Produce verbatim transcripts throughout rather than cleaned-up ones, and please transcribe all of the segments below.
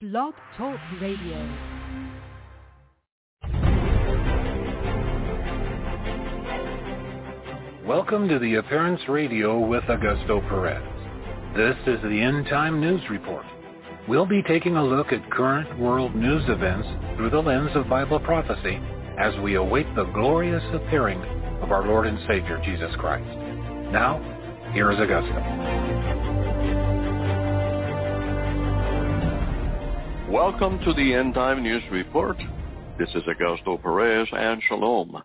Blog Talk Radio. Welcome to the Appearance Radio with Augusto Perez. This is the End Time News Report. We'll be taking a look at current world news events through the lens of Bible prophecy as we await the glorious appearing of our Lord and Savior, Jesus Christ. Now, here is Augusto. Welcome to the End Time News Report. This is Augusto Perez, and shalom.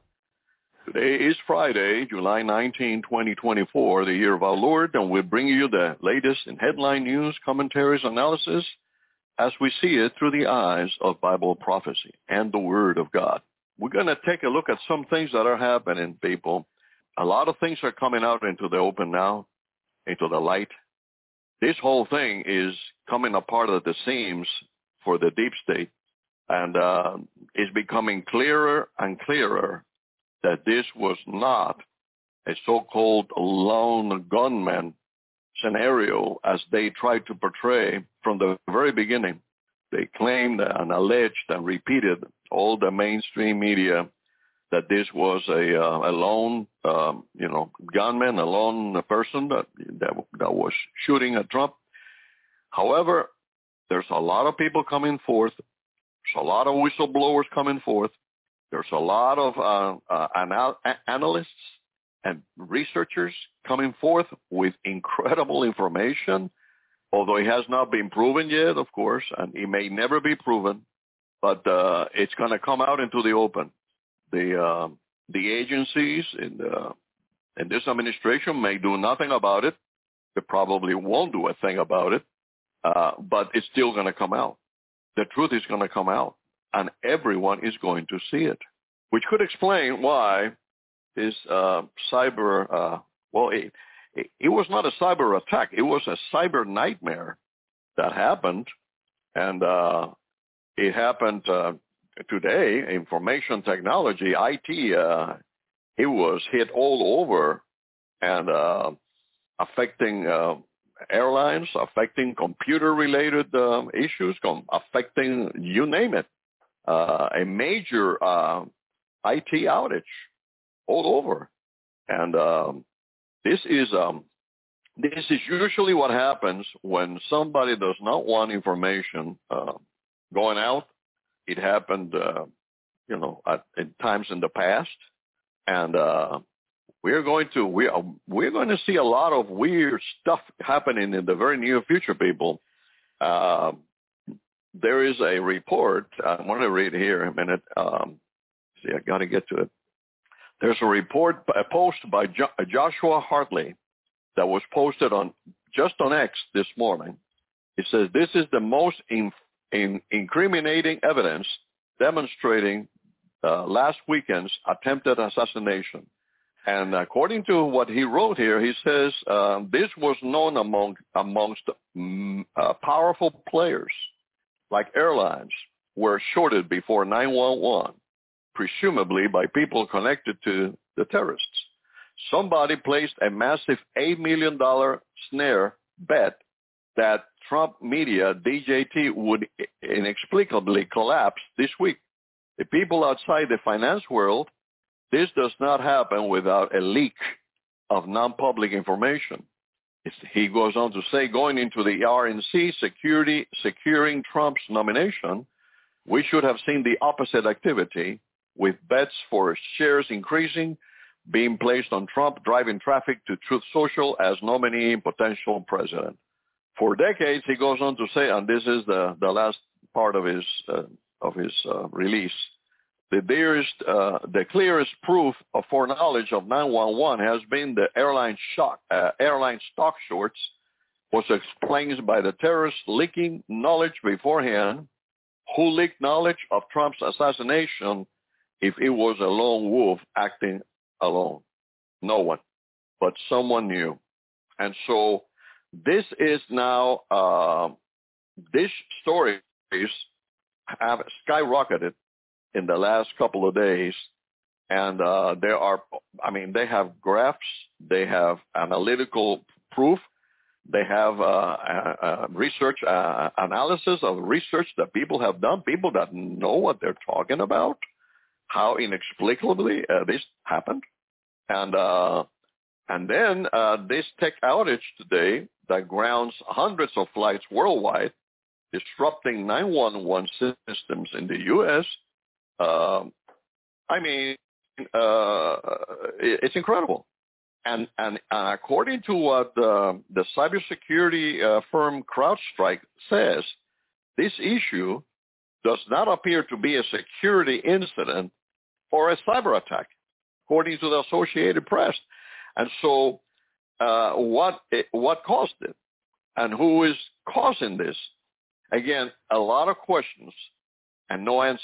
Today is Friday, July nineteenth, twenty twenty-four, the year of our Lord, and we bring you the latest in headline news, commentaries, analysis, as we see it through the eyes of Bible prophecy and the Word of God. We're going to take a look at some things that are happening, people. A lot of things are coming out into the open now, into the light. This whole thing is coming apart at the seams for the deep state, and uh, it's becoming clearer and clearer that this was not a so-called lone gunman scenario as they tried to portray from the very beginning. They claimed and alleged and repeated, all the mainstream media, that this was a, uh, a lone, um, you know, gunman, a lone person that, that that was shooting at Trump. However, there's a lot of people coming forth. There's a lot of whistleblowers coming forth. There's a lot of uh, uh, anal- analysts and researchers coming forth with incredible information, although it has not been proven yet, of course, and it may never be proven, but uh, it's going to come out into the open. The uh, the agencies in, the, in this administration may do nothing about it. They probably won't do a thing about it, uh, but it's still going to come out. The truth is going to come out, and everyone is going to see it, which could explain why this uh, cyber, uh, well, it, it, it was not a cyber attack. It was a cyber nightmare that happened, and uh, it happened uh, today. Information technology, I T, uh, it was hit all over and uh, affecting uh, airlines, affecting computer-related uh, issues, com- affecting you name it. Uh, a major uh, I T outage all over, and um, this is um, this is usually what happens when somebody does not want information uh, going out. It happened, uh, you know, at, at times in the past, and uh, we're going to we are, we're going to see a lot of weird stuff happening in the very near future, people. Uh, There is a report. I want to read here a minute. Um, see, I got to get to it. There's a report, a post by jo- Joshua Hartley that was posted on just on X this morning. It says this is the most in, in incriminating evidence demonstrating uh, last weekend's attempted assassination. And according to what he wrote here, he says uh, this was known among amongst mm, uh, powerful players, like airlines, were shorted before nine one one, presumably by people connected to the terrorists. Somebody placed a massive eight million dollars snare bet that Trump media, D J T, would inexplicably collapse this week. The people outside the finance world, this does not happen without a leak of non-public information. He goes on to say, going into the R N C security, securing Trump's nomination, we should have seen the opposite activity, with bets for shares increasing, being placed on Trump, driving traffic to Truth Social as nominee and potential president. For decades, he goes on to say, and this is the, the last part of his uh, of his uh, release, the dearest, uh, the clearest proof of foreknowledge of nine one one has been the airline shock, uh, airline stock shorts, was explained by the terrorists leaking knowledge beforehand. Who leaked knowledge of Trump's assassination if it was a lone wolf acting alone? No one, but someone knew. And so this is now, uh, this stories have skyrocketed in the last couple of days, and uh, there are, I mean, they have graphs, they have analytical proof, They have uh, uh, uh, research uh, analysis of research that people have done, people that know what they're talking about, how inexplicably uh, this happened. And uh, and then uh, this tech outage today that grounds hundreds of flights worldwide, disrupting nine one one systems in the U S. Uh, I mean, uh, it's incredible. And, and, and according to what uh, the cybersecurity uh, firm CrowdStrike says, this issue does not appear to be a security incident or a cyber attack, according to the Associated Press. And so uh, what it, what caused it and who is causing this? Again, a lot of questions and no answers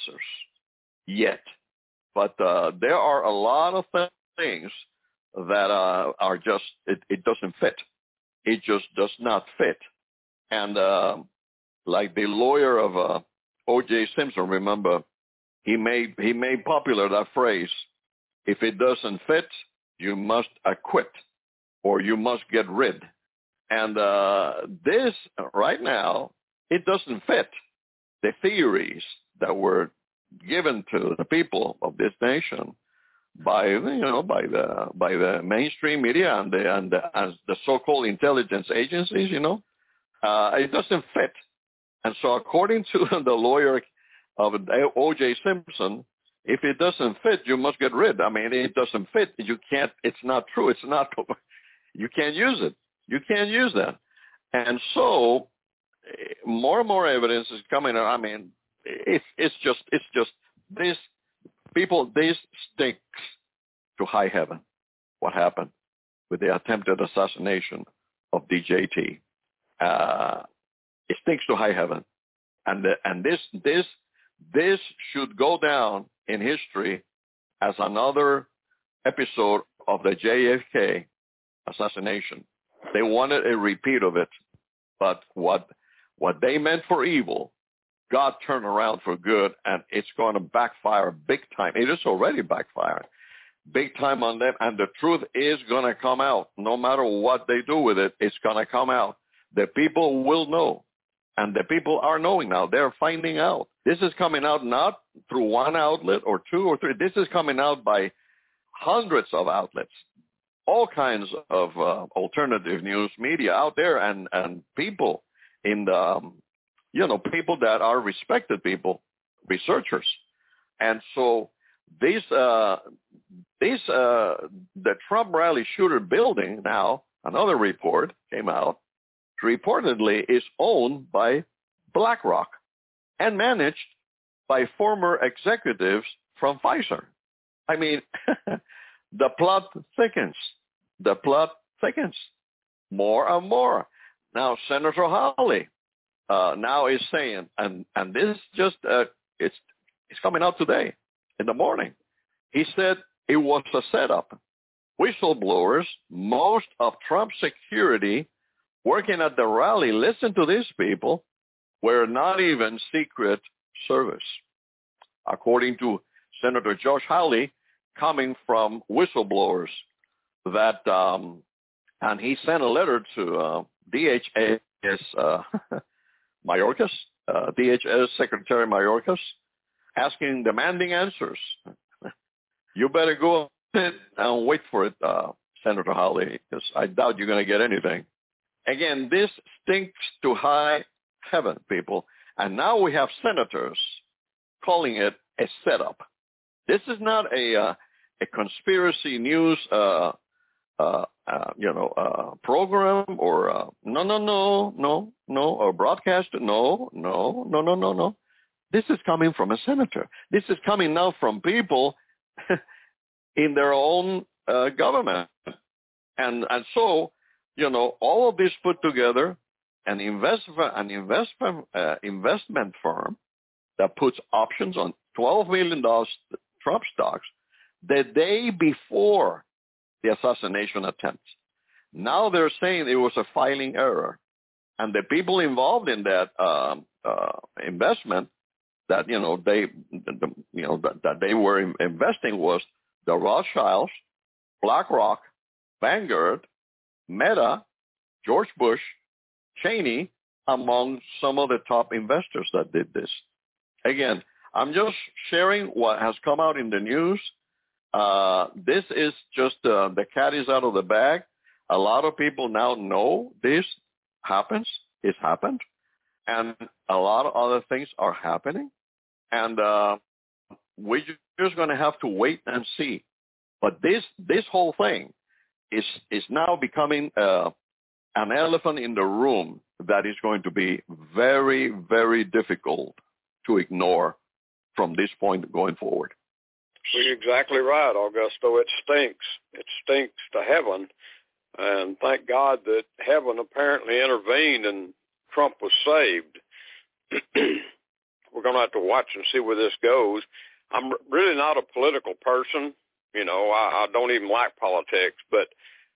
yet. But uh, there are a lot of th- things that uh, are just, it, it doesn't fit. It just does not fit. And uh, like the lawyer of uh, O J Simpson, remember, he made he made popular that phrase, if it doesn't fit, you must acquit or you must get rid. And uh, this right now, it doesn't fit the theories that were given to the people of this nation by you know by the by the mainstream media and the and the, as the so-called intelligence agencies. You know, uh, it doesn't fit. And so, according to the lawyer of O J Simpson, if it doesn't fit, you must get rid. I mean, it doesn't fit. You can't. It's not true. It's not. You can't use it. You can't use that. And so, more and more evidence is coming. I mean, it's it's just it's just this people. This stinks to high heaven. What happened with the attempted assassination of D J T? Uh, it stinks to high heaven, and the, and this this this should go down in history as another episode of the J F K assassination. They wanted a repeat of it, but what what they meant for evil, God turned around for good, and it's going to backfire big time. It is already backfiring big time on them, and the truth is going to come out. No matter what they do with it, it's going to come out. The people will know, and the people are knowing now. They're finding out. This is coming out not through one outlet or two or three. This is coming out by hundreds of outlets, all kinds of uh, alternative news media out there, and, and people in the, um, you know, people that are respected people, researchers. And so these, uh, these, uh, the Trump rally shooter building now, another report came out, reportedly is owned by BlackRock and managed by former executives from Pfizer. I mean, the plot thickens. The plot thickens more and more. Now, Senator Hawley uh, now is saying, and, and this just, uh, it's, it's coming out today in the morning. He said it was a setup. Whistleblowers, most of Trump's security working at the rally, listen to these people, were not even Secret Service. According to Senator Josh Hawley, coming from whistleblowers that, um, and he sent a letter to uh, D H S uh, Mayorkas, uh, D H S Secretary Mayorkas, asking, demanding answers. You better go and wait for it, uh, Senator Hawley, because I doubt you're going to get anything. Again, this stinks to high heaven, people. And now we have senators calling it a setup. This is not a uh, a conspiracy news, uh, uh, uh, you know, uh, program or uh, no, no, no, no, no, or broadcast. No, no, no, no, no, no. This is coming from a senator. This is coming now from people in their own uh, government, and and so. You know, all of this put together, an investment, an investment, uh, investment firm that puts options on twelve million dollars Trump stocks the day before the assassination attempt. Now they're saying it was a filing error, and the people involved in that um, uh, investment, that you know they, the, you know that, that they were in, investing was the Rothschilds, BlackRock, Vanguard, Meta, George Bush, Cheney, among some of the top investors that did this. Again, I'm just sharing what has come out in the news. Uh, this is just uh, the cat is out of the bag. A lot of people now know this happens. It's happened. And a lot of other things are happening. And uh, we're just going to have to wait and see. But this this whole thing is, is now becoming uh, an elephant in the room that is going to be very, very difficult to ignore from this point going forward. Well, you're exactly right, Augusto. It stinks. It stinks to heaven. And thank God that heaven apparently intervened and Trump was saved. We're going to have to watch and see where this goes. I'm really not a political person. You know, I, I don't even like politics, but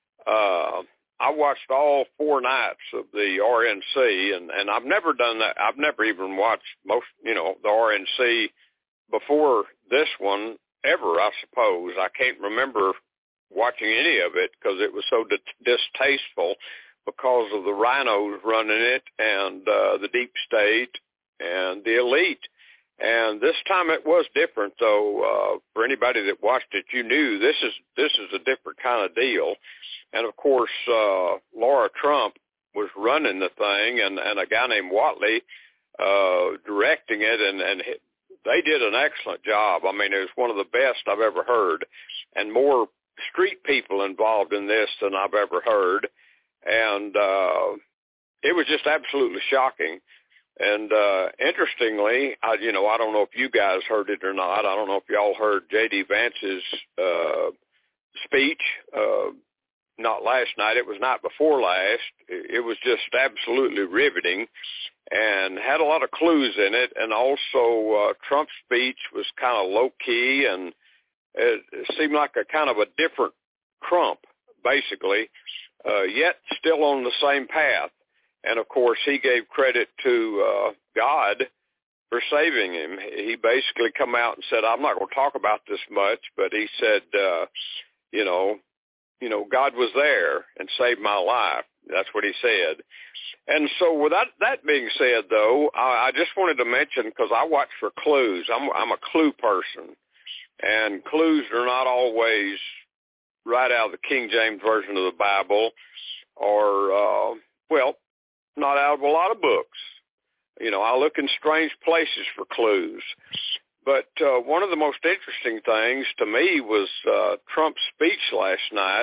uh, I watched all four nights of the R N C, and, and I've never done that. I've never even watched most, you know, the R N C before this one ever, I suppose. I can't remember watching any of it because it was so di- distasteful because of the rhinos running it and uh, the deep state and the elite. And this time it was different, though. Uh, for anybody that watched it, you knew this is this is a different kind of deal. And, of course, uh, Laura Trump was running the thing, and, and a guy named Watley uh, directing it, and, and they did an excellent job. I mean, it was one of the best I've ever heard, and more street people involved in this than I've ever heard. And uh, it was just absolutely shocking. And uh, interestingly, I, you know, I don't know if you guys heard it or not. I don't know if y'all heard J D. Vance's uh, speech. Uh, not last night. It was night before last. It was just absolutely riveting and had a lot of clues in it. And also uh, Trump's speech was kind of low-key, and it, it seemed like a kind of a different Trump, basically, uh, yet still on the same path. And, of course, he gave credit to uh, God for saving him. He basically come out and said, I'm not going to talk about this much, but he said, uh, you know, you know, God was there and saved my life. That's what he said. And so with that, that being said, though, I, I just wanted to mention, because I watch for clues. I'm, I'm a clue person, and clues are not always right out of the King James Version of the Bible or, uh, well, not out of a lot of books. You know, I look in strange places for clues. But uh, one of the most interesting things to me was uh, Trump's speech last night.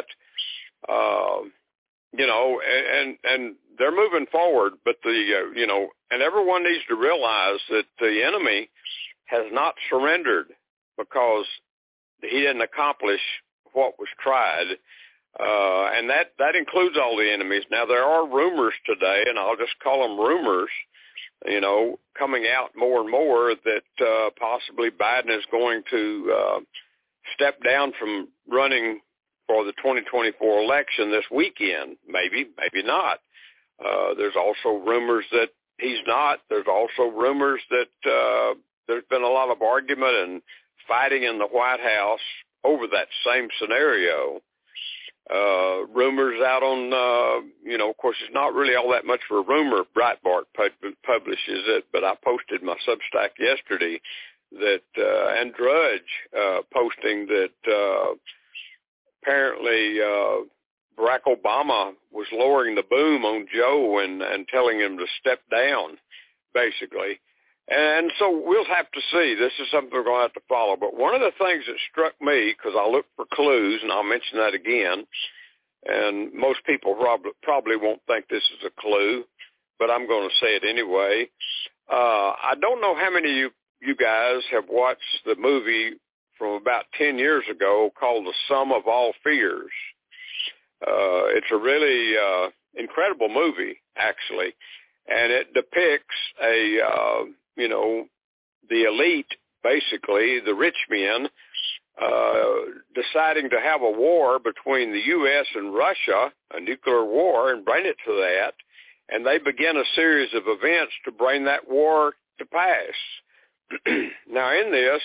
Uh, you know, and and they're moving forward, but the uh, you know, and everyone needs to realize that the enemy has not surrendered because he didn't accomplish what was tried. Uh, and that, that includes all the enemies. Now, there are rumors today, and I'll just call them rumors, you know, coming out more and more that uh, possibly Biden is going to uh, step down from running for the twenty twenty-four election this weekend. Maybe, maybe not. Uh, there's also rumors that he's not. There's also rumors that uh, there's been a lot of argument and fighting in the White House over that same scenario. Uh, rumors out on, uh, you know, of course, it's not really all that much for a rumor. Breitbart pub- publishes it, but I posted my Substack yesterday that, uh, and Drudge uh, posting that uh, apparently uh, Barack Obama was lowering the boom on Joe and, and telling him to step down, basically. And so we'll have to see. This is something we're going to have to follow. But one of the things that struck me, because I looked for clues, and I'll mention that again, and most people probably, probably won't think this is a clue, but I'm going to say it anyway. Uh, I don't know how many of you, you guys have watched the movie from about ten years ago called The Sum of All Fears. Uh, it's a really uh, incredible movie, actually, and it depicts a... Uh, you know, the elite, basically, the rich men, uh, deciding to have a war between the U S and Russia, a nuclear war, and bring it to that. And they begin a series of events to bring that war to pass. Now, in this,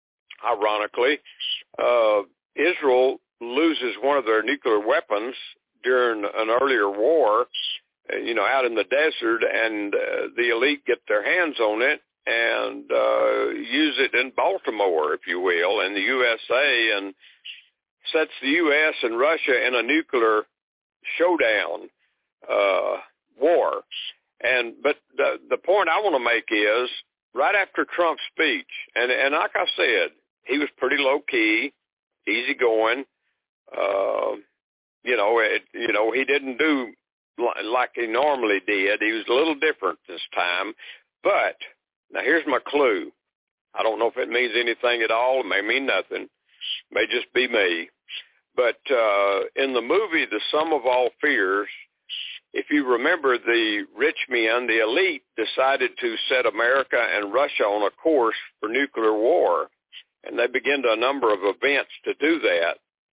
ironically, uh, Israel loses one of their nuclear weapons during an earlier war, you know, out in the desert, and uh, the elite get their hands on it and uh, use it in Baltimore, if you will, in the U S A, and sets the U S and Russia in a nuclear showdown uh, war. And but the the point I want to make is, right after Trump's speech, and and like I said, he was pretty low key, easy going. Uh, you know, it, you know, he didn't do like he normally did. He was a little different this time. But now here's my clue. I don't know if it means anything at all. It may mean nothing. It may just be me. But uh, in the movie The Sum of All Fears, if you remember, the rich men, the elite, decided to set America and Russia on a course for nuclear war. And they began a number of events to do that.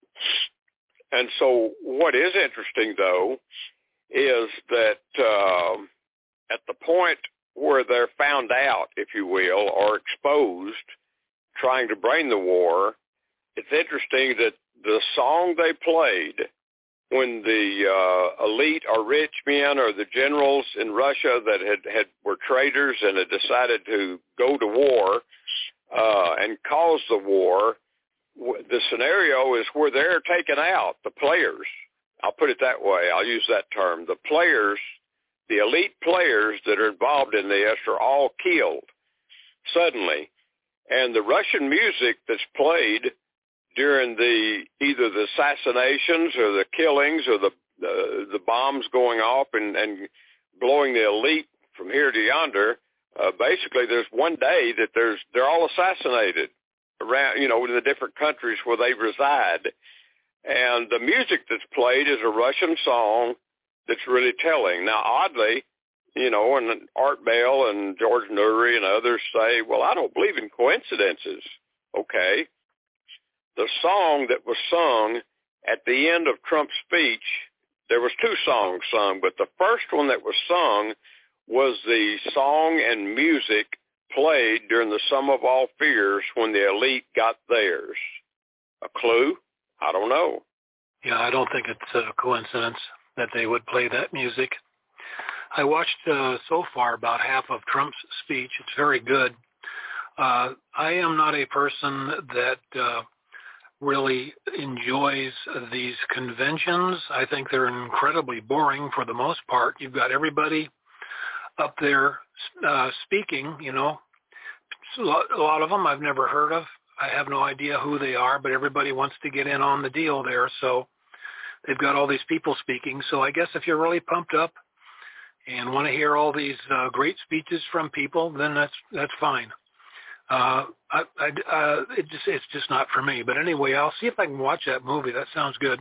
And so what is interesting, though, is that uh, at the point where they're found out, if you will, or exposed, trying to bring the war, it's interesting that the song they played when the uh, elite or rich men or the generals in Russia that had, had were traitors and had decided to go to war uh, and cause the war, the scenario is where they're taken out, the players. I'll put it that way. I'll use that term. The players, the elite players that are involved in this are all killed suddenly. And the Russian music that's played during the either the assassinations or the killings or the the, the bombs going off and, and blowing the elite from here to yonder, uh, basically there's one day that there's they're all assassinated around, you know, in the different countries where they reside. And the music that's played is a Russian song that's really telling. Now, oddly, you know, and Art Bell and George Noory and others say, well, I don't believe in coincidences. Okay. The song that was sung at the end of Trump's speech, there was two songs sung, but the first one that was sung was the song and music played during the Sum of All Fears when the elite got theirs. A clue? I don't know. Yeah, I don't think it's a coincidence that they would play that music. I watched uh, so far about half of Trump's speech. It's very good. Uh, I am not a person that uh, really enjoys these conventions. I think they're incredibly boring for the most part. You've got everybody up there uh, speaking, you know. A lot of them I've never heard of. I have no idea who they are, but everybody wants to get in on the deal there. So they've got all these people speaking. So I guess if you're really pumped up and want to hear all these uh, great speeches from people, then that's that's fine. Uh, I, I, uh, it just it's just not for me. But anyway, I'll see if I can watch that movie. That sounds good.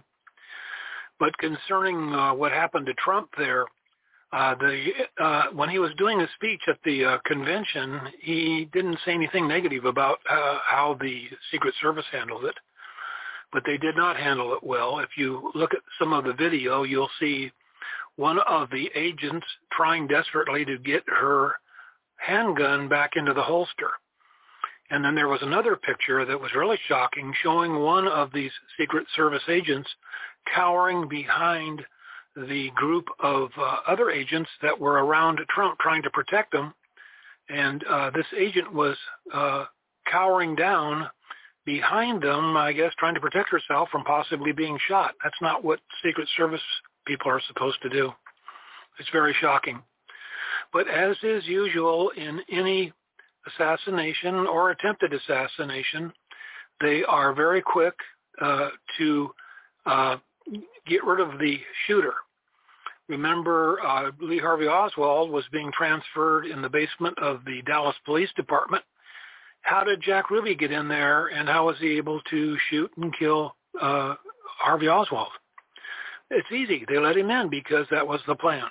But concerning uh, what happened to Trump there, uh, the uh, when he was doing his speech at the uh, convention, he didn't say anything negative about uh, how the Secret Service handled it. But they did not handle it well. If you look at some of the video, you'll see one of the agents trying desperately to get her handgun back into the holster. And then there was another picture that was really shocking, showing one of these Secret Service agents cowering behind the group of uh, other agents that were around Trump trying to protect him. And uh, this agent was uh, cowering down behind them, I guess, trying to protect herself from possibly being shot. That's not what Secret Service people are supposed to do. It's very shocking. But as is usual in any assassination or attempted assassination, they are very quick uh, to uh, get rid of the shooter. Remember, uh, Lee Harvey Oswald was being transferred in the basement of the Dallas Police Department. How did Jack Ruby get in there, and how was he able to shoot and kill uh, Harvey Oswald? It's easy. They let him in because that was the plan.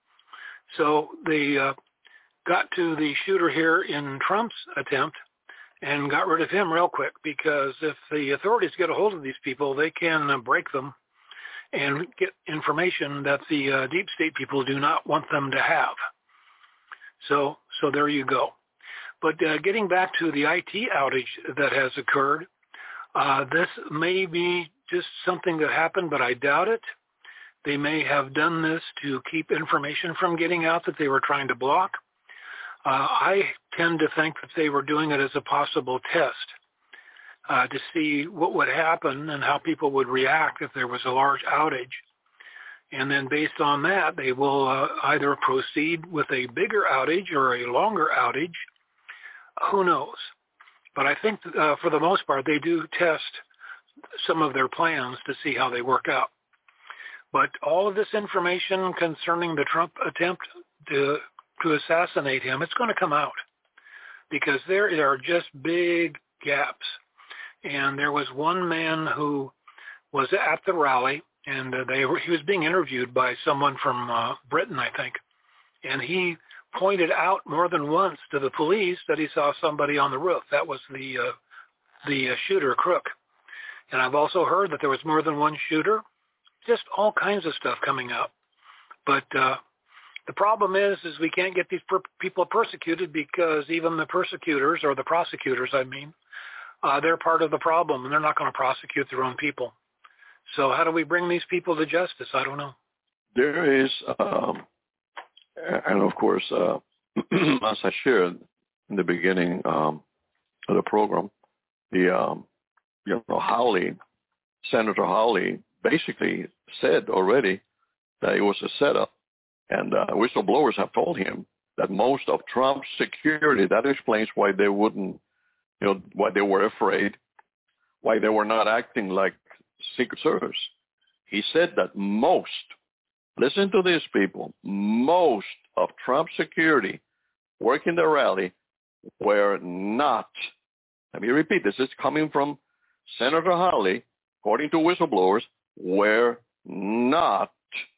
So they uh, got to the shooter here in Trump's attempt and got rid of him real quick, because if the authorities get a hold of these people, they can uh, break them and get information that the uh, deep state people do not want them to have. So, so there you go. But uh, getting back to the I T outage that has occurred, uh, this may be just something that happened, but I doubt it. They may have done this to keep information from getting out that they were trying to block. Uh, I tend to think that they were doing it as a possible test uh, to see what would happen and how people would react if there was a large outage. And then based on that, they will uh, either proceed with a bigger outage or a longer outage. Who knows? But I think uh, for the most part, they do test some of their plans to see how they work out. But all of this information concerning the Trump attempt to, to assassinate him, it's going to come out because there are just big gaps. And there was one man who was at the rally, and uh, they were, he was being interviewed by someone from uh, Britain, I think. And he pointed out more than once to the police that he saw somebody on the roof. That was the uh, the uh, shooter, Crook. And I've also heard that there was more than one shooter. Just all kinds of stuff coming up. But uh, the problem is, is we can't get these per- people persecuted because even the persecutors, or the prosecutors, I mean, uh, they're part of the problem, and they're not going to prosecute their own people. So how do we bring these people to justice? I don't know. There is, um, and of course, uh, as I shared in the beginning um, of the program, the um, you know Hawley, Senator Hawley, basically said already that it was a setup, and uh, whistleblowers have told him that most of Trump's security, that explains why they wouldn't, you know, why they were afraid, why they were not acting like Secret Service. He said that most, listen to this, people, most of Trump's security working the rally were not, let me repeat, this is coming from Senator Hawley, according to whistleblowers, were not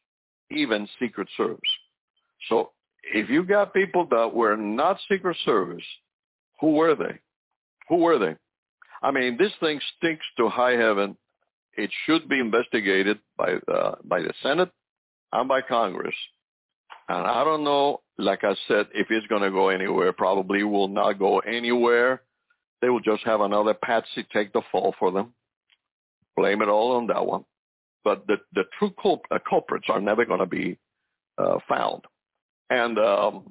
even Secret Service. So if you got people that were not Secret Service, who were they? Who were they? I mean, this thing stinks to high heaven. It should be investigated by uh, by the Senate and by Congress. And I don't know, like I said, if it's going to go anywhere. Probably will not go anywhere. They will just have another patsy take the fall for them. Blame it all on that one. But the, the true culp- uh, culprits are never going to be uh, found. And um,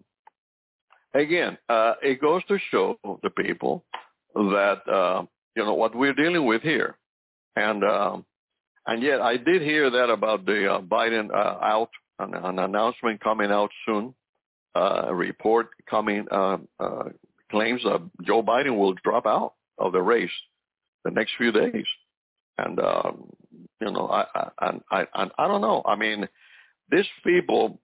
again, uh, it goes to show the people that, uh, you know, what we're dealing with here. And um, and yet I did hear that about the uh, Biden uh, out, an, an announcement coming out soon, uh, a report coming, uh, uh, claims that Joe Biden will drop out of the race the next few days. And, um, you know, I, I, I, I, I don't know. I mean, these people,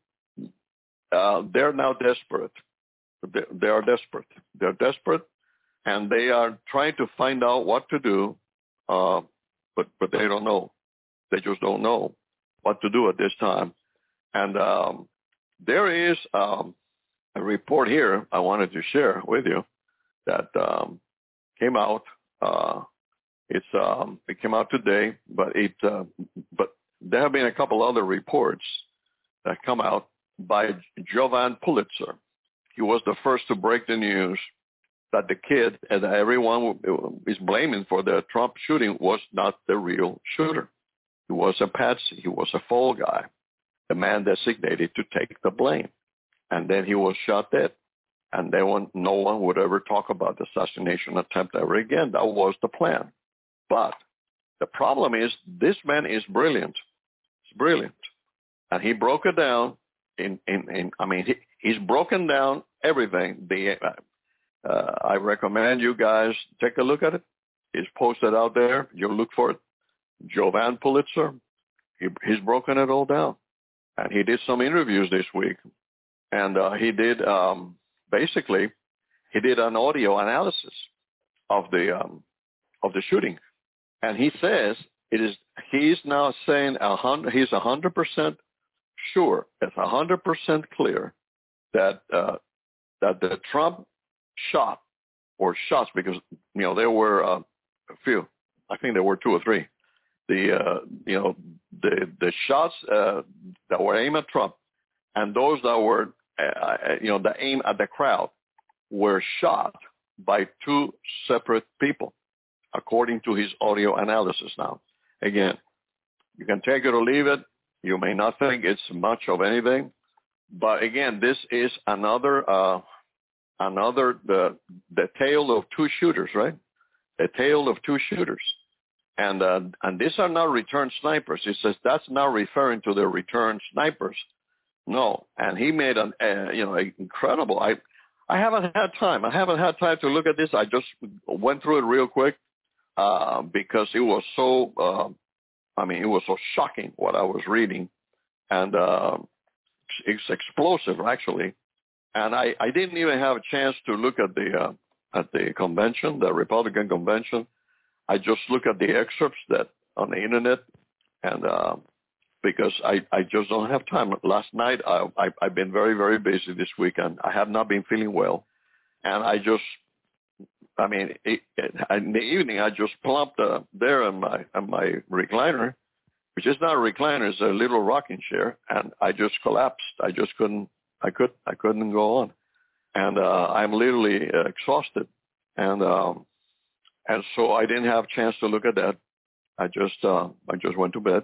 uh, they're now desperate. They, they are desperate. They're desperate, and they are trying to find out what to do, uh, but but they don't know. They just don't know what to do at this time. And um, there is um, a report here I wanted to share with you that um, came out. Uh, It's um, it came out today, but it uh, but there have been a couple other reports that come out by Jovan Pulitzer. He was the first to break the news that the kid, and everyone is blaming for the Trump shooting, was not the real shooter. He was a patsy. He was a fall guy, the man designated to take the blame, and then he was shot dead. And then one, no one would ever talk about the assassination attempt ever again. That was the plan. But the problem is this man is brilliant. He's brilliant. And he broke it down in, in, in I mean, he, he's broken down everything. The, uh, I recommend you guys take a look at it. It's posted out there. You look for it. Jovan Pulitzer. He, he's broken it all down. And he did some interviews this week. And uh, he did, um, basically, he did an audio analysis of the um, of the shooting. And he says it is. He's now saying a hundred. He's a hundred percent sure. It's a hundred percent clear that uh, that the Trump shot or shots, because you know there were uh, a few. I think there were two or three. The uh, you know the the shots uh, that were aimed at Trump, and those that were uh, you know the aim at the crowd, were shot by two separate people, according to his audio analysis. Now, again, you can take it or leave it. You may not think it's much of anything, but again, this is another uh, another the the tale of two shooters, right? A tale of two shooters, and uh, and these are not return snipers. It says that's not referring to the return snipers. No, and he made an uh, you know incredible. I I haven't had time. I haven't had time to look at this. I just went through it real quick uh, because it was so. Uh, I mean, it was so shocking what I was reading, and uh, it's explosive actually. And I, I didn't even have a chance to look at the uh, at the convention, the Republican convention. I just look at the excerpts that on the internet, and uh, because I, I just don't have time. Last night I, I I've been very very busy this week, and I have not been feeling well, and I just. I mean, it, it, in the evening, I just plumped uh, there on my on my recliner, which is not a recliner; it's a little rocking chair, and I just collapsed. I just couldn't. I could. I couldn't go on, and uh, I'm literally uh, exhausted, and um, and so I didn't have a chance to look at that. I just uh, I just went to bed,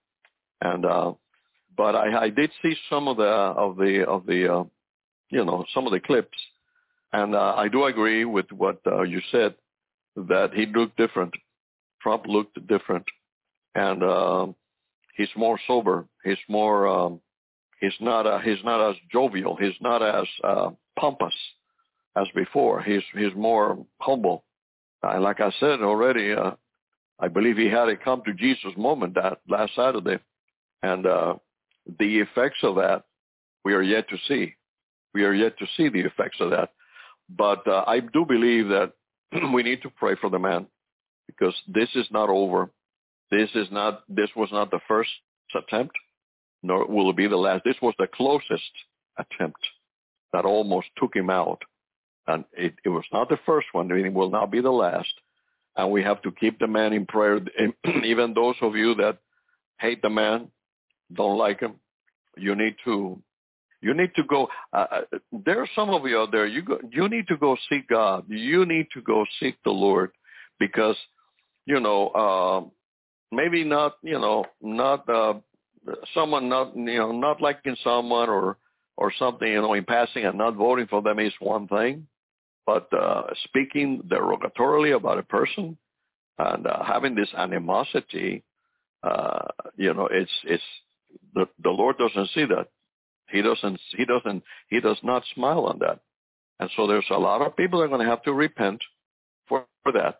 and uh, but I, I did see some of the of the of the uh, you know some of the clips. And uh, I do agree with what uh, you said, that he looked different. Trump looked different, and uh, he's more sober. He's more. Um, he's not. Uh, he's not as jovial. He's not as uh, pompous as before. He's he's more humble. And like I said already, uh, I believe he had a come to Jesus moment that last Saturday, and uh, the effects of that we are yet to see. We are yet to see the effects of that. But uh, I do believe that we need to pray for the man, because this is not over. This is not. This was not the first attempt, nor will it be the last. This was the closest attempt that almost took him out, and it, it was not the first one. It will not be the last. And we have to keep the man in prayer. Even those of you that hate the man, don't like him, you need to. You need to go. Uh, there are some of you out there. You go, you need to go seek God. You need to go seek the Lord, because, you know, uh, maybe not, you know, not uh, someone not, you know, not liking someone or or something, you know, in passing and not voting for them is one thing, but uh, speaking derogatorily about a person and uh, having this animosity, uh, you know, it's it's the the Lord doesn't see that. He doesn't, he doesn't, he does not smile on that. And so there's a lot of people that are going to have to repent for, for that.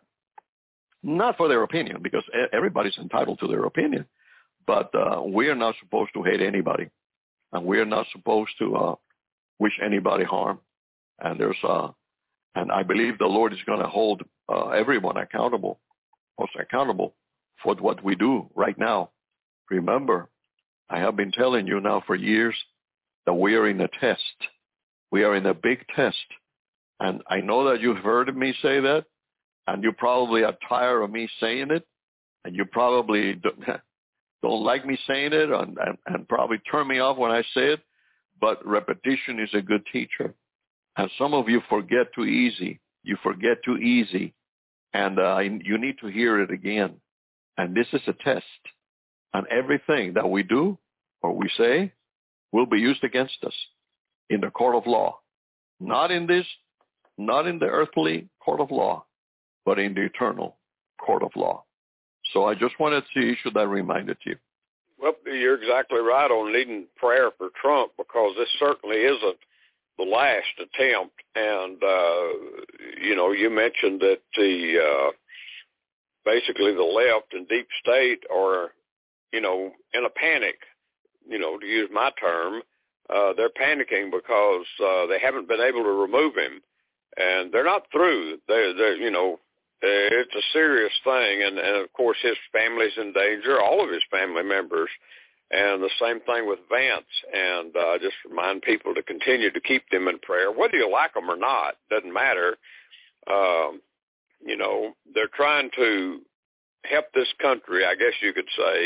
Not for their opinion, because everybody's entitled to their opinion. But uh, we are not supposed to hate anybody. And we are not supposed to uh, wish anybody harm. And there's, uh, and I believe the Lord is going to hold uh, everyone accountable, us accountable for what we do right now. Remember, I have been telling you now for years that we are in a test. We are in a big test. And I know that you've heard me say that, and you probably are tired of me saying it, and you probably don't, don't like me saying it, and, and, and probably turn me off when I say it, but repetition is a good teacher. And some of you forget too easy. You forget too easy, and uh, you need to hear it again. And this is a test. And everything that we do or we say will be used against us in the court of law. Not in this, not in the earthly court of law, but in the eternal court of law. So I just wanted to issue that reminder to you. Well, you're exactly right on needing prayer for Trump, because this certainly isn't the last attempt. And, uh, you know, you mentioned that the uh, basically the left and deep state are, you know, in a panic. You know, to use my term, uh, they're panicking because uh, they haven't been able to remove him, and they're not through. They're, they're you know, it's a serious thing, and, and of course his family's in danger, all of his family members, and the same thing with Vance. And I uh, just remind people to continue to keep them in prayer, whether you like them or not, doesn't matter. Um, you know, they're trying to help this country, I guess you could say,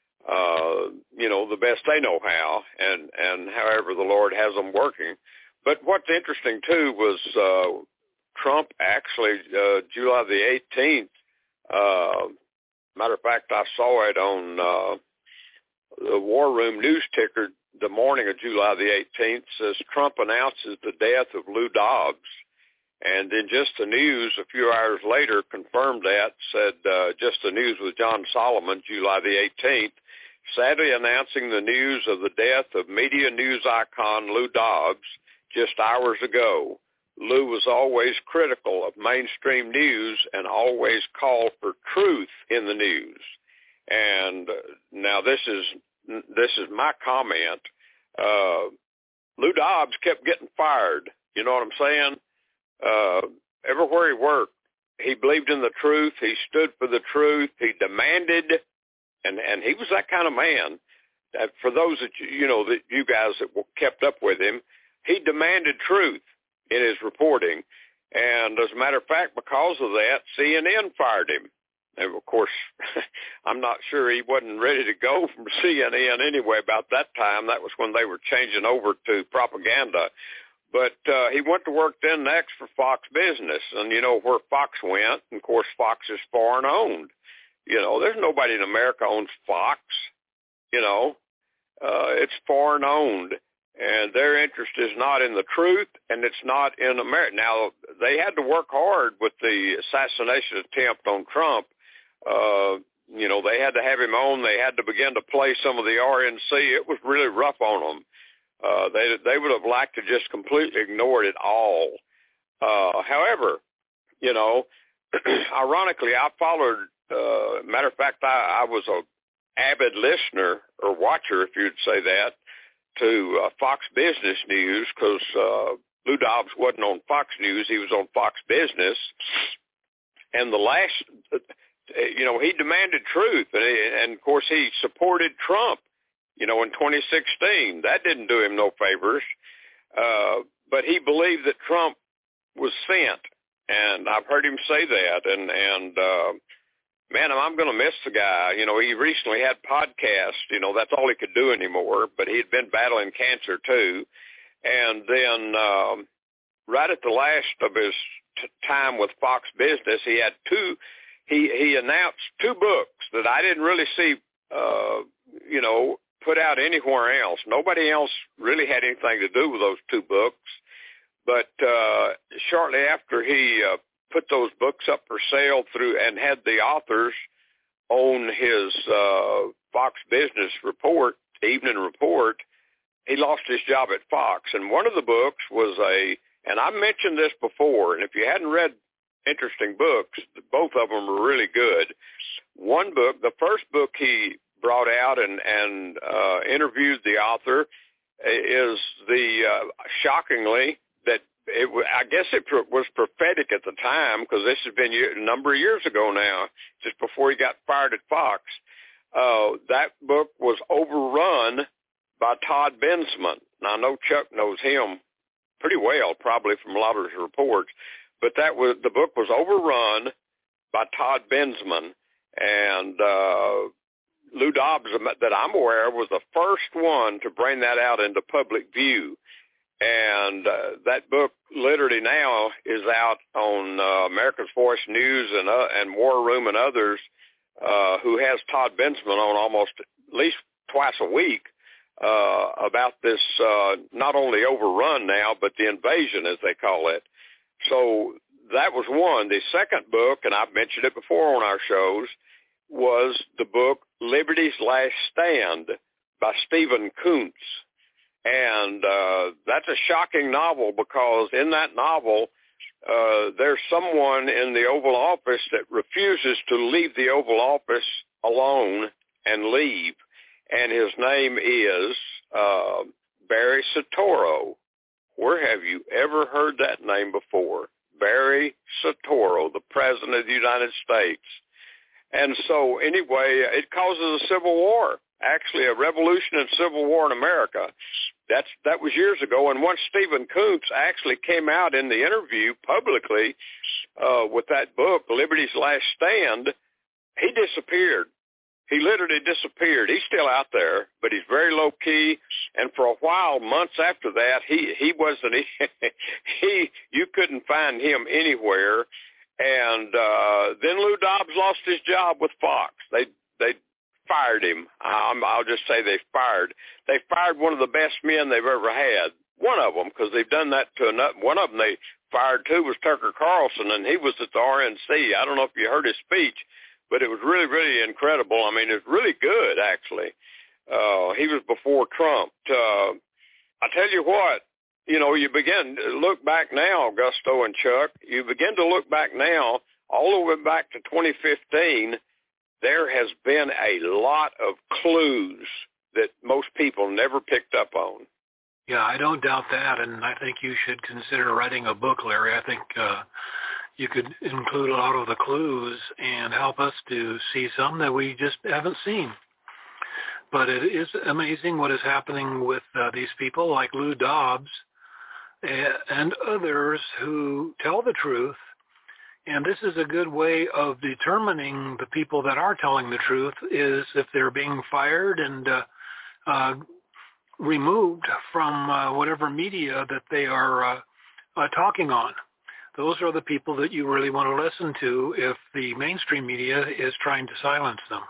uh, you know, the best they know how, and, and however the Lord has them working. But what's interesting, too, was uh, Trump actually, uh, July the eighteenth, uh, matter of fact, I saw it on, uh, the War Room news ticker the morning of July the eighteenth says Trump announces the death of Lou Dobbs. And then Just the News a few hours later confirmed that, said uh, Just the News with John Solomon, July the eighteenth, sadly announcing the news of the death of media news icon Lou Dobbs just hours ago. Lou was always critical of mainstream news and always called for truth in the news. And uh, now this is this is my comment. Uh, Lou Dobbs kept getting fired. You know what I'm saying? Uh, everywhere he worked, he believed in the truth. He stood for the truth. He demanded, and, and he was that kind of man. That for those that you, you know, that you guys that kept up with him, he demanded truth in his reporting. And as a matter of fact, because of that, C N N fired him. And of course, I'm not sure he wasn't ready to go from C N N anyway about that time. That was when they were changing over to propaganda. But uh, he went to work then next for Fox Business. And you know where Fox went. And of course, Fox is foreign owned. You know, there's nobody in America owns Fox. You know, uh, it's foreign owned. And their interest is not in the truth, and it's not in America. Now, they had to work hard with the assassination attempt on Trump. Uh, you know, they had to have him on. They had to begin to play some of the R N C. It was really rough on them. Uh, they they would have liked to just completely ignored it all. Uh, however, you know, ironically, I followed, uh, matter of fact, I, I was a avid listener or watcher, if you'd say that, to uh, Fox Business News because uh, Lou Dobbs wasn't on Fox News. He was on Fox Business. And the last, you know, he demanded truth. And, he, and, of course, he supported Trump, you know, in twenty sixteen. That didn't do him no favors. Uh, but he believed that Trump was sent. And I've heard him say that. And, and uh, man, I'm going to miss the guy. You know, he recently had podcasts. You know, that's all he could do anymore. But he'd been battling cancer, too. And then um, right at the last of his t- time with Fox Business, he had two, he, he announced two books that I didn't really see, uh, you know, put out anywhere else. Nobody else really had anything to do with those two books. But uh, shortly after he uh, put those books up for sale through and had the authors on his uh, Fox Business report, Evening Report, he lost his job at Fox. And one of the books was a, and I mentioned this before, and if you hadn't read interesting books, both of them were really good. One book, the first book he brought out and, and uh, interviewed the author is the, uh, shockingly, that it, I guess it was prophetic at the time because this has been a number of years ago now, just before he got fired at Fox. Uh, that book was overrun by Todd Bensman. Now, I know Chuck knows him pretty well, probably from a lot of his reports, but that was the book was overrun by Todd Bensman, and uh, Lou Dobbs, that I'm aware of, was the first one to bring that out into public view. And uh, that book literally now is out on uh, America's Voice News and uh, and War Room and others, uh, who has Todd Bensman on almost at least twice a week uh, about this uh, not only overrun now, but the invasion, as they call it. So that was one. The second book, and I've mentioned it before on our shows, was the book Liberty's Last Stand by Stephen Kuntz. And uh, that's a shocking novel because in that novel, uh, there's someone in the Oval Office that refuses to leave the Oval Office alone and leave. And his name is uh, Barry Soetoro. Where have you ever heard that name before? Barry Soetoro, the President of the United States. And so anyway, it causes a civil war, actually a revolution and civil war in America. That's That was years ago. And once Stephen Kuntz actually came out in the interview publicly uh, with that book, Liberty's Last Stand, he disappeared. He literally disappeared. He's still out there, but he's very low key. And for a while, months after that, he he wasn't. He, he you couldn't find him anywhere. And uh, then Lou Dobbs lost his job with Fox. They they fired him. Um, I'll just say they fired. They fired one of the best men they've ever had. One of them, because they've done that to another. One of them they fired too was Tucker Carlson, and he was at the R N C. I don't know if you heard his speech, but it was really, really incredible. I mean, it was really good, actually. Uh, he was before Trump. Uh, I tell you what, you know, you begin to look back now, Augusto and Chuck, you begin to look back now, all the way back to twenty fifteen, there has been a lot of clues that most people never picked up on. Yeah, I don't doubt that, and I think you should consider writing a book, Larry. I think uh, you could include a lot of the clues and help us to see some that we just haven't seen. But it is amazing what is happening with uh, these people like Lou Dobbs and others who tell the truth. And this is a good way of determining the people that are telling the truth is if they're being fired and uh, uh, removed from uh, whatever media that they are uh, uh, talking on. Those are the people that you really want to listen to if the mainstream media is trying to silence them.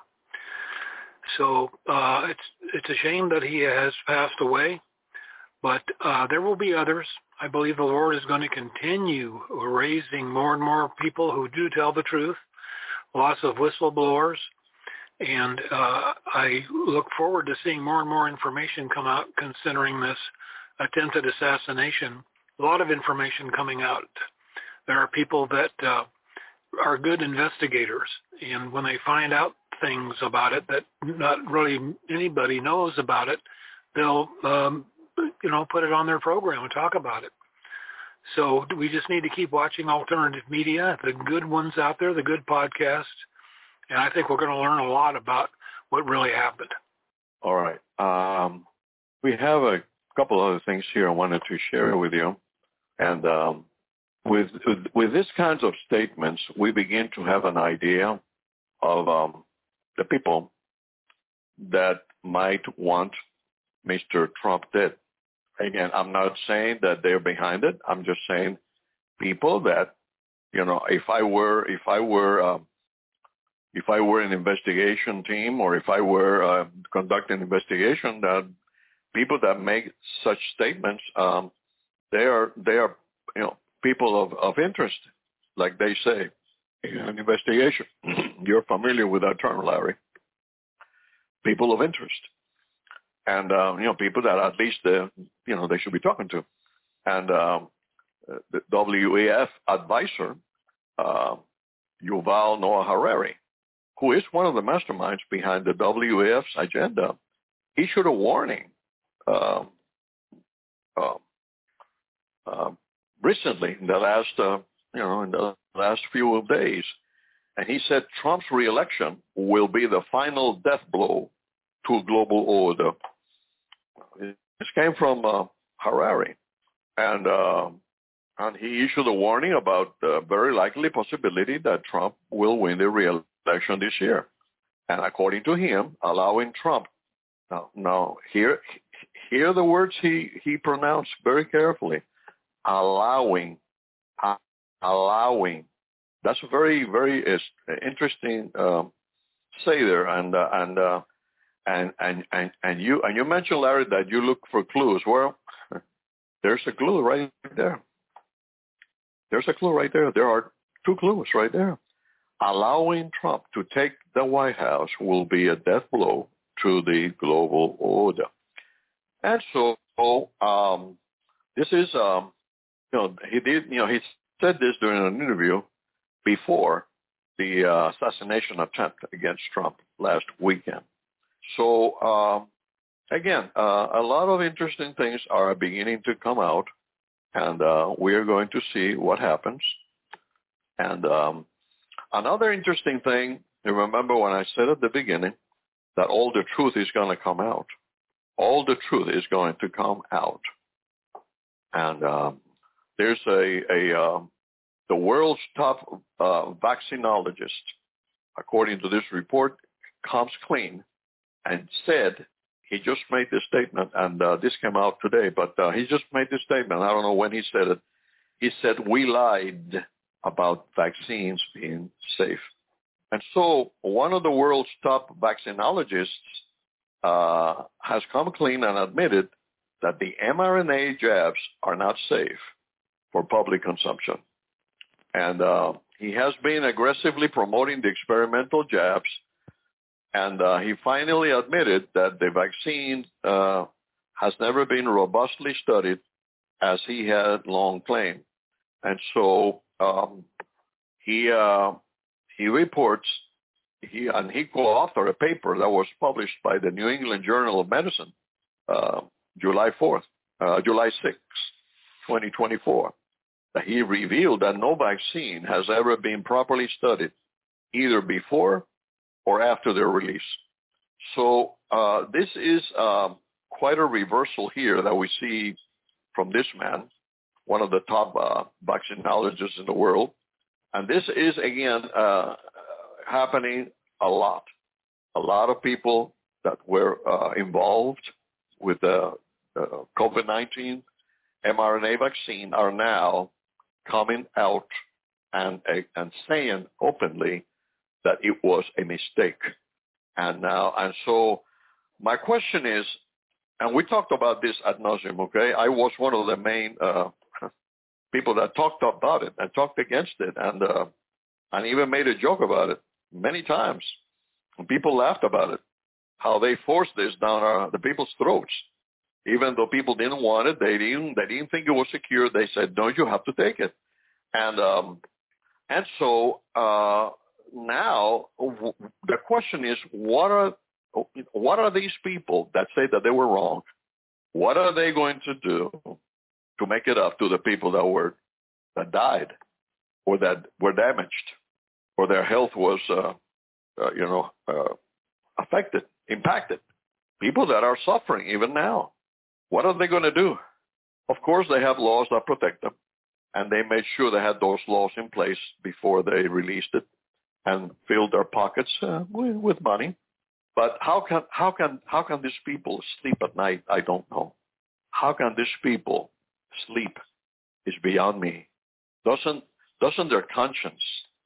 So uh, it's it's a shame that he has passed away, but uh, there will be others. I believe the Lord is going to continue raising more and more people who do tell the truth, lots of whistleblowers, and uh, I look forward to seeing more and more information come out considering this attempted assassination. A lot of information coming out. There are people that uh, are good investigators, and when they find out things about it that not really anybody knows about it, they'll um, you know put it on their program and talk about it. So we just need to keep watching alternative media, the good ones out there, the good podcasts, and I think we're going to learn a lot about what really happened. All right. Um, we have a couple other things here I wanted to share with you, and um, with with these kinds of statements, we begin to have an idea of um, the people that might want Mister Trump dead. Again, I'm not saying that they're behind it. I'm just saying people that, you know, if I were, if I were, uh, if I were an investigation team, or if I were uh, conducting an investigation, that people that make such statements, um, they are, they are, you know, people of, of interest, like they say in an investigation. You're familiar with that term, Larry. People of interest. And, um, you know, people that at least, uh, you know, they should be talking to. And um, the W E F advisor, uh, Yuval Noah Harari, who is one of the masterminds behind the W E F's agenda, issued a warning uh, uh, uh, recently in the last, uh, you know, in the last few days. And he said Trump's reelection will be the final death blow to global order. This came from uh, Harari, and uh, and he issued a warning about the very likely possibility that Trump will win the re-election this year. And according to him, allowing Trump, now, now here, hear the words he, he pronounced very carefully, allowing, uh, allowing. That's a very, very uh, interesting uh, say there, and uh, and. Uh, And, and and and you and you mentioned, Larry, that you look for clues. Well, there's a clue right there. There's a clue right there. There are two clues right there. Allowing Trump to take the White House will be a death blow to the global order. And so, um, this is, um, you know, he did, you know, he said this during an interview before the uh, assassination attempt against Trump last weekend. So, um, again, uh, a lot of interesting things are beginning to come out, and uh, we are going to see what happens. And um, another interesting thing, you remember when I said at the beginning that all the truth is going to come out. All the truth is going to come out. And um, there's a, a uh, the world's top uh, vaccinologist, according to this report, comes clean and said, he just made this statement, and uh, this came out today, but uh, he just made this statement. I don't know when he said it. He said, we lied about vaccines being safe. And so one of the world's top vaccinologists uh, has come clean and admitted that the mRNA jabs are not safe for public consumption. And uh, he has been aggressively promoting the experimental jabs, and uh, he finally admitted that the vaccine uh, has never been robustly studied as he had long claimed. And so um, he uh, he reports, he and he co-authored a paper that was published by the New England Journal of Medicine, uh, July fourth, uh, July sixth, twenty twenty-four, that he revealed that no vaccine has ever been properly studied, either before or after their release. So uh, this is uh, quite a reversal here that we see from this man, one of the top uh, vaccinologists in the world. And this is, again, uh, happening a lot. A lot of people that were uh, involved with the uh, COVID nineteen mRNA vaccine are now coming out and, and saying openly that it was a mistake. And now, and so my question is, and we talked about this ad nauseum, okay? I was one of the main uh, people that talked about it and talked against it, and uh, and even made a joke about it many times. And people laughed about it, how they forced this down our, the people's throats. Even though people didn't want it, they didn't they didn't think it was secure. They said, no, you have to take it. And um, and so uh, now w- the question is, what are what are these people that say that they were wrong? What are they going to do to make it up to the people that were that died or that were damaged or their health was uh, uh, you know uh, affected, impacted? People that are suffering even now. What are they going to do? Of course, they have laws that protect them, and they made sure they had those laws in place before they released it and filled their pockets uh, with, with money. But how can how can how can these people sleep at night? I don't know. How can these people sleep? Is beyond me. Doesn't doesn't their conscience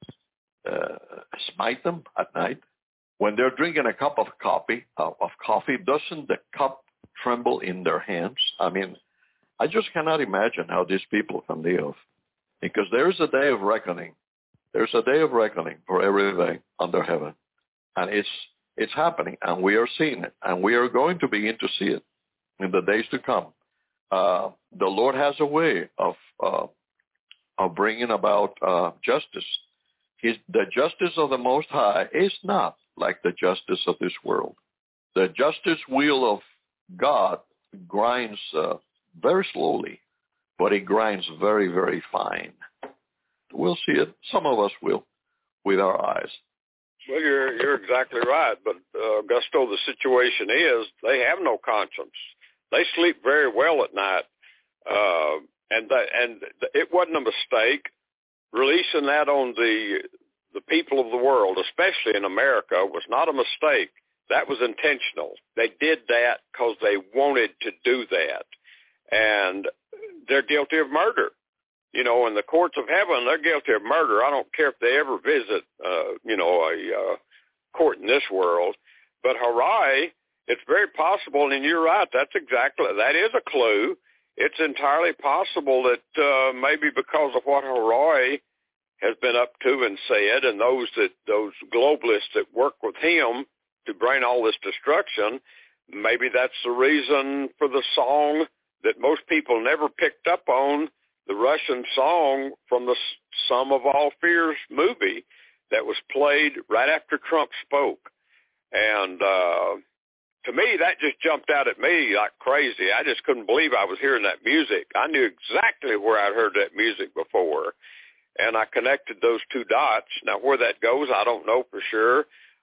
uh, smite them at night when they're drinking a cup of coffee? Uh, of coffee, doesn't the cup tremble in their hands? I mean, I just cannot imagine how these people can live, because there's a day of reckoning. There's a day of reckoning for everything under heaven, and it's it's happening, and we are seeing it, and we are going to begin to see it in the days to come. Uh, the Lord has a way of uh, of bringing about uh, justice. His, the justice of the Most High is not like the justice of this world. The justice wheel of God grinds uh, very slowly, but it grinds very, very fine. We'll see it. Some of us will, with our eyes. Well, you're you're exactly right. But uh, Augusto, the situation is they have no conscience. They sleep very well at night, uh, and that, and it wasn't a mistake releasing that on the the people of the world, especially in America, was not a mistake. That was intentional. They did that because they wanted to do that. And they're guilty of murder. You know, in the courts of heaven, they're guilty of murder. I don't care if they ever visit, uh, you know, a uh, court in this world. But Harai, it's very possible, and you're right, that's exactly, that is a clue. It's entirely possible that uh, maybe because of what Harai has been up to and said, and those that those globalists that work with him to bring all this destruction, maybe that's the reason for the song that most people never picked up on, the Russian song from the Sum of All Fears movie that was played right after Trump spoke. And uh, to me, that just jumped out at me like crazy. I just couldn't believe I was hearing that music. I knew exactly where I'd heard that music before, and I connected those two dots. Now, where that goes, I don't know for sure.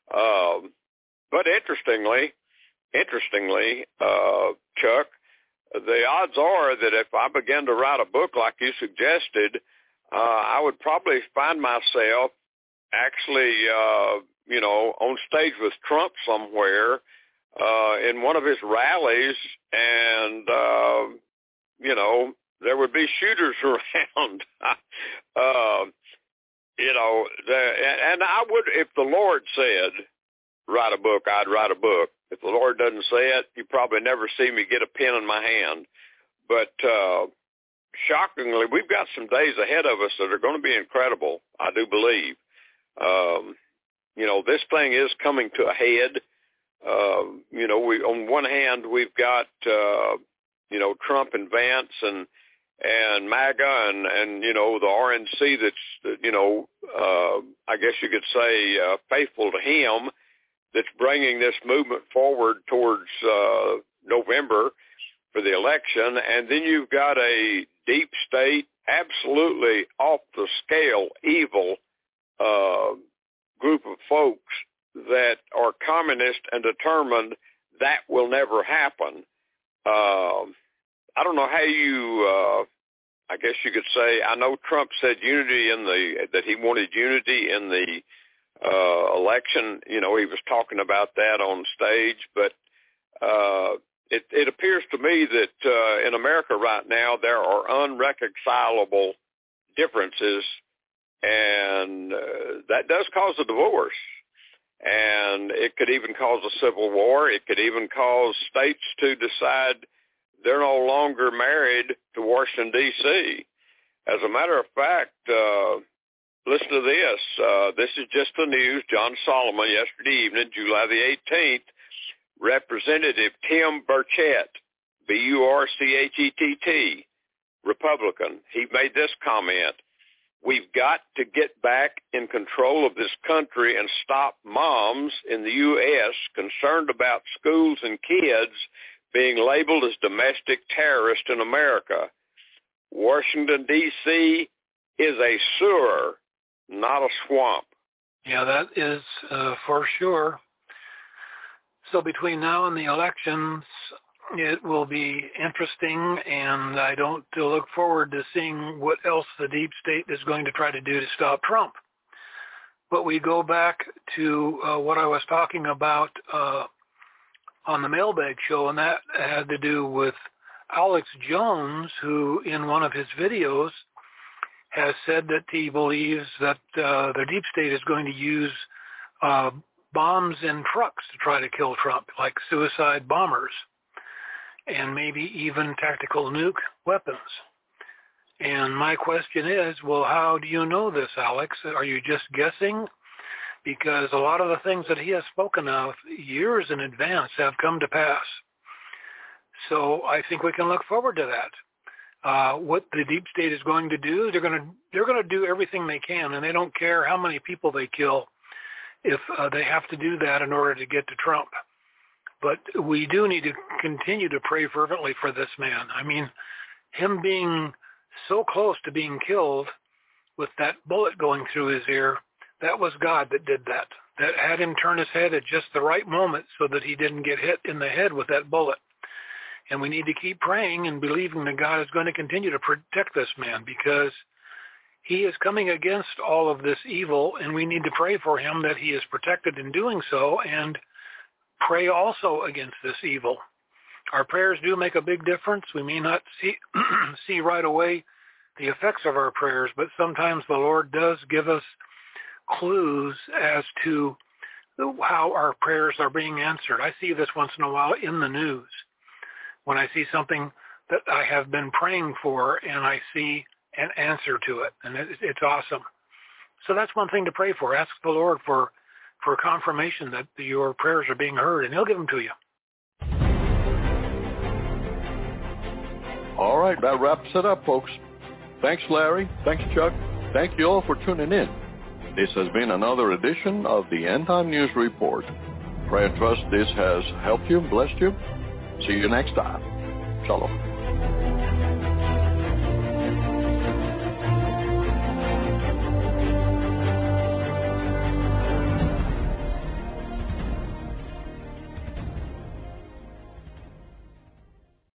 Um, but interestingly, interestingly, uh, Chuck, the odds are that if I began to write a book like you suggested, uh, I would probably find myself actually, uh, you know, on stage with Trump somewhere uh, in one of his rallies, and, uh, you know, there would be shooters around. uh, you know, the, and I would, if the Lord said, write a book, I'd write a book. If the Lord doesn't say it, you probably never see me get a pen in my hand. But uh, shockingly, we've got some days ahead of us that are going to be incredible, I do believe. Um, you know, this thing is coming to a head. Uh, you know, we on one hand, we've got, uh, you know, Trump and Vance and and MAGA and, and, you know, the R N C that's, you know, uh, I guess you could say uh, faithful to him, that's bringing this movement forward towards uh, November for the election. And then you've got a deep state, absolutely off the scale, evil uh, group of folks that are communist and determined that will never happen. Uh, I don't know how you, uh, I guess you could say, I know Trump said unity in the, that he wanted unity in the uh, election. You know, he was talking about that on stage, but uh, it, it appears to me that uh, in America right now, there are unreconcilable differences, and uh, that does cause a divorce. And it could even cause a civil war. It could even cause states to decide they're no longer married to Washington, D C As a matter of fact, uh, listen to this. Uh, this is just the news. John Solomon, yesterday evening, July the eighteenth, Representative Tim Burchett, B U R C H E T T, Republican, he made this comment: "We've got to get back in control of this country and stop moms in the U S concerned about schools and kids being labeled as domestic terrorists in America. Washington, D C is a sewer, not a swamp." Yeah, that is uh, for sure. So between now and the elections, it will be interesting, and I don't look forward to seeing what else the deep state is going to try to do to stop Trump. But we go back to uh, what I was talking about uh, on the Mailbag Show, and that had to do with Alex Jones, who in one of his videos has said that he believes that uh, the deep state is going to use uh, bombs in trucks to try to kill Trump, like suicide bombers, and maybe even tactical nuke weapons. And my question is, well, how do you know this, Alex? Are you just guessing? Because a lot of the things that he has spoken of years in advance have come to pass. So I think we can look forward to that. Uh, what the deep state is going to do, they're going to they're going to do everything they can, and they don't care how many people they kill if uh, they have to do that in order to get to Trump. But we do need to continue to pray fervently for this man. I mean, him being so close to being killed with that bullet going through his ear, that was God that did that. That had him turn his head at just the right moment so that he didn't get hit in the head with that bullet. And we need to keep praying and believing that God is going to continue to protect this man, because he is coming against all of this evil, and we need to pray for him that he is protected in doing so, and pray also against this evil. Our prayers do make a big difference. We may not see see right away the effects of our prayers, but sometimes the Lord does give us clues as to how our prayers are being answered. I see this once in a while in the news, when I see something that I have been praying for and I see an answer to it, and it, it's awesome. So that's one thing to pray for. Ask the Lord for, for confirmation that your prayers are being heard, and he'll give them to you. All right, that wraps it up, folks. Thanks, Larry. Thanks, Chuck. Thank you all for tuning in. This has been another edition of the End Time News Report. Pray and trust this has helped you, blessed you. See you next time. Shalom.